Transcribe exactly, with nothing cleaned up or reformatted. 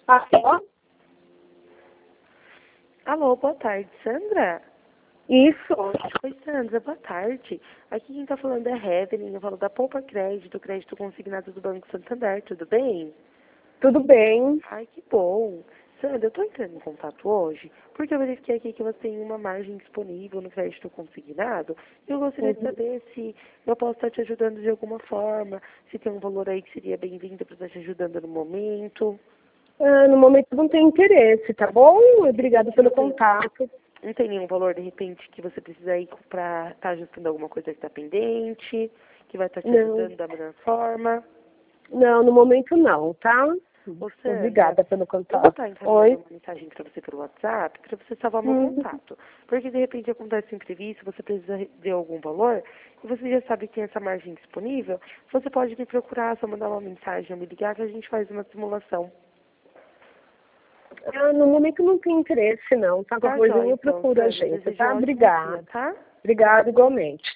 Alô? Alô, boa tarde, Sandra? Isso. Oi, Sandra, boa tarde. Aqui quem tá falando é Evelyn, eu falo da Poupa Crédito, crédito consignado do Banco Santander, tudo bem? Tudo bem? Ai, que bom. Sandra, eu tô entrando em contato hoje porque eu verifiquei aqui que você tem uma margem disponível no crédito consignado e eu gostaria de Uhum. saber se eu posso estar te ajudando de alguma forma, se tem um valor aí que seria bem-vindo para estar te ajudando no momento. Ah, no momento não tem interesse, tá bom? Obrigada pelo Não tem, contato. não tem nenhum valor, de repente, que você precisa ir para estar ajustando alguma coisa que está pendente, que vai estar te Não, ajudando da melhor forma. não, no momento não, tá? Ô, Sandra, Obrigada pelo eu vou contato. estar encaminhando Oi? uma mensagem para você pelo WhatsApp, para você salvar meu Uhum. contato. Porque, de repente, acontece um imprevisto, você precisa ver algum valor, e você já sabe que tem essa margem disponível, você pode me procurar, só mandar uma mensagem ou me ligar que a gente faz uma simulação. Ah, no momento não tem interesse não, tá? Tá, Qualquer joia, coisinha eu então, procuro a Sandra. agência, Desejo um tá? ótimo dia, Obrigada. tá? Obrigada igualmente.